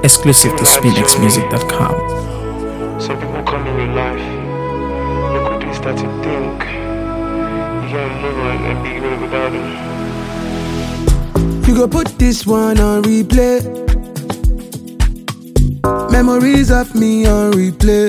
Exclusive to SpinXmusic.com. Some people come in your life, look what they start to think. You gotta move on and be good without them. You go put this one on replay. Memories of me on replay.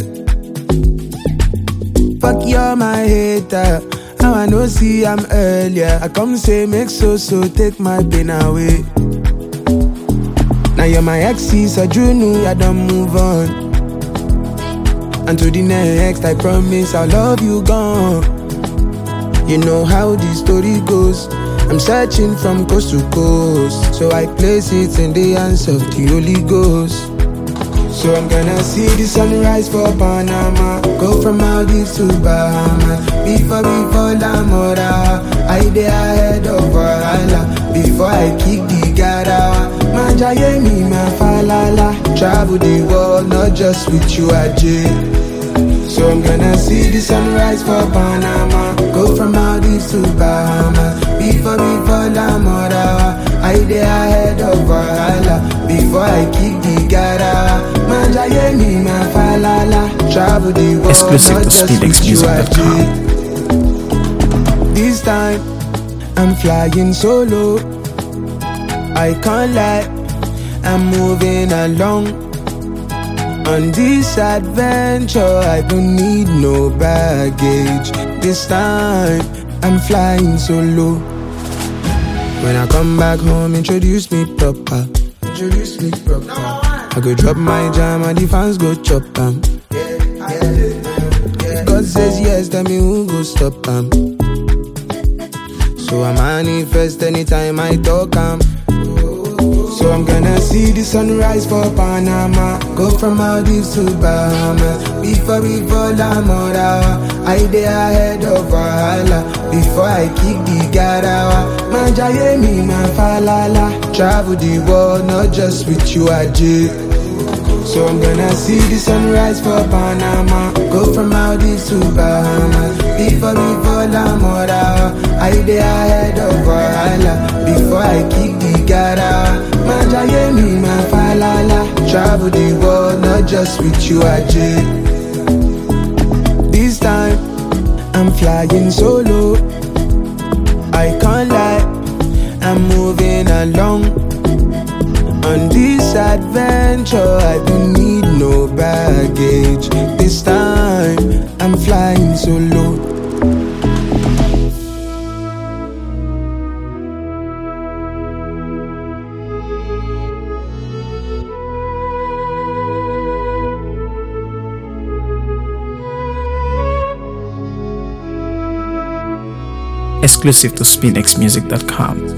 Fuck you're my hater. Now I know see I'm earlier. I come say make so take my pain away. Now you're my exes, so you know I don't move on. And to the next, I promise I'll love you gone. You know how the story goes. I'm searching from coast to coast, so I place it in the hands of the Holy Ghost. So I'm gonna see the sunrise for Panama, go from Maldives to Bahamas. Before we fall Lamora, I dey ahead of Valhalla. Before I kick the garawa, Manjaye mi ma falala. Travel the world, not just with you, Ajay. So I'm gonna see the sunrise for Panama, go from Maldives to Bahamas. Before we fall Lamora, I dey ahead of Valhalla. Before I kick the garawa, Manjaye mi ma falala. Travel the world, Exclusive not to just with you, SpinXmusic.com. Ajay. This time I'm flying solo. I can't lie, I'm moving along. On this adventure, I don't need no baggage. This time, I'm flying solo. When I come back home, introduce me proper. Introduce me proper. I go drop my jam and the fans go chop 'em. God says yes, tell me who go stop 'em. So I manifest anytime I talk 'em. So I'm gonna see the sunrise for Panama, go from Maldives to Bahamas. Before we fall Lamora, I dey ahead of Valhalla. Before I kick the garawa, Manjaye mi ma falala. Travel the world, not just with you, Ajay. So I'm gonna see the sunrise for Panama, go from Maldives to Bahamas. Before we fall Lamora, I dey ahead of Valhalla. Before I kick the garawa, Manjaye mi ma falala. Travel the world, not just with you, Ajay. This time, I'm flying solo. I can't lie, I'm moving along. On this adventure, I don't need no baggage. This time, I'm flying solo. Exclusive to SpinXmusic.com.